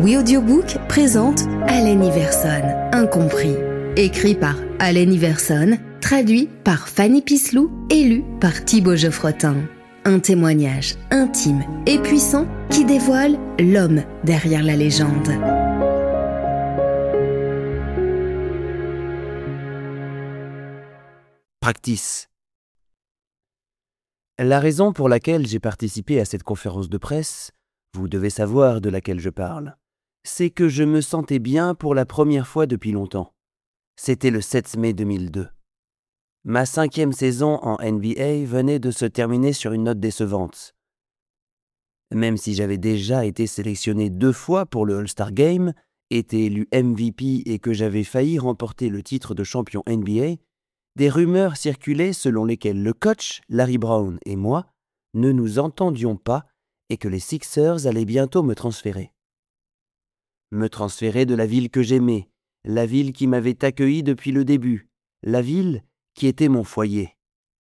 We Audiobook présente Allen Iverson, Incompris. Écrit par Allen Iverson, traduit par Fanny Pislou et lu par Thibaut Geoffrotin. Un témoignage intime et puissant qui dévoile l'homme derrière la légende. Practice. La raison pour laquelle j'ai participé à cette conférence de presse, vous devez savoir de laquelle je parle, c'est que je me sentais bien pour la première fois depuis longtemps. C'était le 7 mai 2002. Ma 5e saison en NBA venait de se terminer sur une note décevante. Même si j'avais déjà été sélectionné 2 fois pour le All-Star Game, été élu MVP et que j'avais failli remporter le titre de champion NBA, des rumeurs circulaient selon lesquelles le coach, Larry Brown et moi, ne nous entendions pas et que les Sixers allaient bientôt me transférer. Me transférer de la ville que j'aimais, la ville qui m'avait accueilli depuis le début, la ville qui était mon foyer.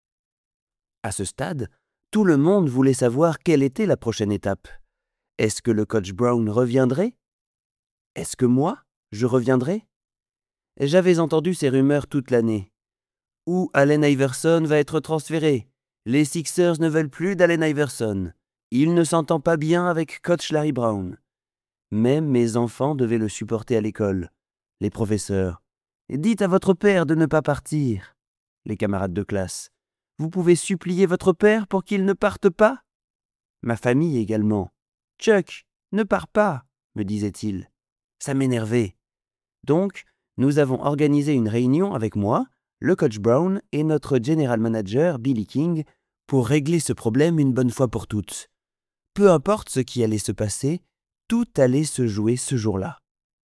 À ce stade, tout le monde voulait savoir quelle était la prochaine étape. Est-ce que le coach Brown reviendrait? Est-ce que moi, je reviendrais? J'avais entendu ces rumeurs toute l'année. Où Allen Iverson va être transféré? Les Sixers ne veulent plus d'Allen Iverson. Il ne s'entend pas bien avec coach Larry Brown. Même mes enfants devaient le supporter à l'école. Les professeurs. Dites à votre père de ne pas partir. Les camarades de classe. Vous pouvez supplier votre père pour qu'il ne parte pas? Ma famille également. Chuck, ne pars pas, me disait-il. Ça m'énervait. Donc, nous avons organisé une réunion avec moi, le coach Brown et notre general manager Billy King pour régler ce problème une bonne fois pour toutes. Peu importe ce qui allait se passer, tout allait se jouer ce jour-là.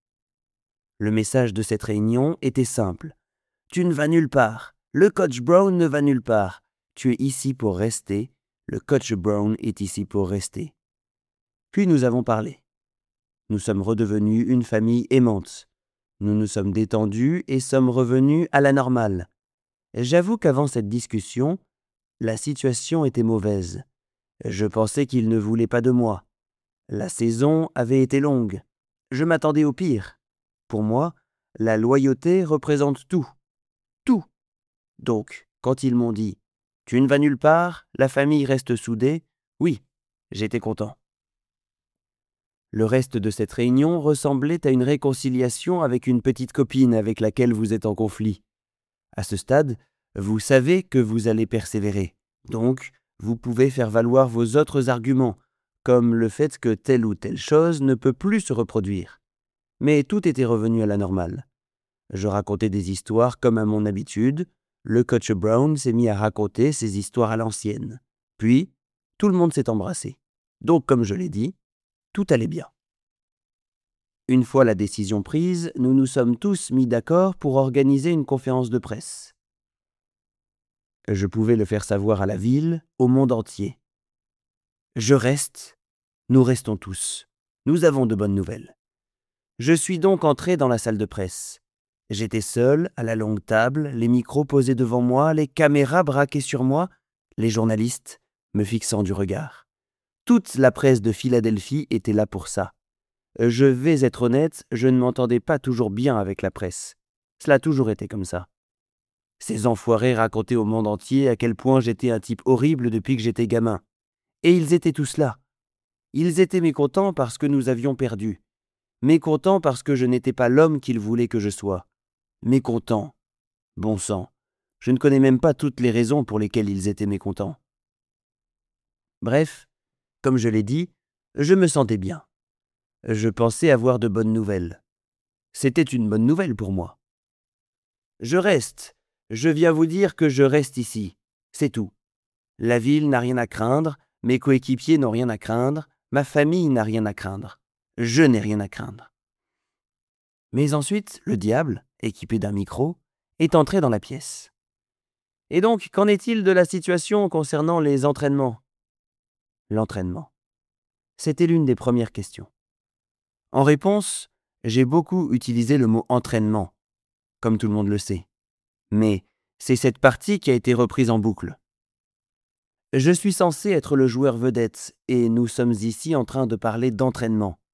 Le message de cette réunion était simple. Tu ne vas nulle part. Le coach Brown ne va nulle part. Tu es ici pour rester. Le coach Brown est ici pour rester. Puis nous avons parlé. Nous sommes redevenus une famille aimante. Nous nous sommes détendus et sommes revenus à la normale. J'avoue qu'avant cette discussion, la situation était mauvaise. Je pensais qu'il ne voulait pas de moi. La saison avait été longue. Je m'attendais au pire. Pour moi, la loyauté représente tout. Tout. Donc, quand ils m'ont dit « Tu ne vas nulle part, la famille reste soudée », oui, j'étais content. Le reste de cette réunion ressemblait à une réconciliation avec une petite copine avec laquelle vous êtes en conflit. À ce stade, vous savez que vous allez persévérer. Donc, vous pouvez faire valoir vos autres arguments, comme le fait que telle ou telle chose ne peut plus se reproduire. Mais tout était revenu à la normale. Je racontais des histoires comme à mon habitude. Le coach Brown s'est mis à raconter ses histoires à l'ancienne. Puis, tout le monde s'est embrassé. Donc, comme je l'ai dit, tout allait bien. Une fois la décision prise, nous nous sommes tous mis d'accord pour organiser une conférence de presse. Je pouvais le faire savoir à la ville, au monde entier. Je reste, nous restons tous. Nous avons de bonnes nouvelles. Je suis donc entré dans la salle de presse. J'étais seul, à la longue table, les micros posés devant moi, les caméras braquées sur moi, les journalistes me fixant du regard. Toute la presse de Philadelphie était là pour ça. Je vais être honnête, je ne m'entendais pas toujours bien avec la presse. Cela a toujours été comme ça. Ces enfoirés racontaient au monde entier à quel point j'étais un type horrible depuis que j'étais gamin. Et ils étaient tous là. Ils étaient mécontents parce que nous avions perdu. Mécontents parce que je n'étais pas l'homme qu'ils voulaient que je sois. Mécontents. Bon sang. Je ne connais même pas toutes les raisons pour lesquelles ils étaient mécontents. Bref, comme je l'ai dit, je me sentais bien. Je pensais avoir de bonnes nouvelles. C'était une bonne nouvelle pour moi. Je reste. Je viens vous dire que je reste ici. C'est tout. La ville n'a rien à craindre, mes coéquipiers n'ont rien à craindre, ma famille n'a rien à craindre. Je n'ai rien à craindre. Mais ensuite, le diable, équipé d'un micro, est entré dans la pièce. Et donc, qu'en est-il de la situation concernant les entraînements? L'entraînement. C'était l'une des premières questions. En réponse, j'ai beaucoup utilisé le mot entraînement, comme tout le monde le sait. Mais c'est cette partie qui a été reprise en boucle. Je suis censé être le joueur vedette et nous sommes ici en train de parler d'entraînement.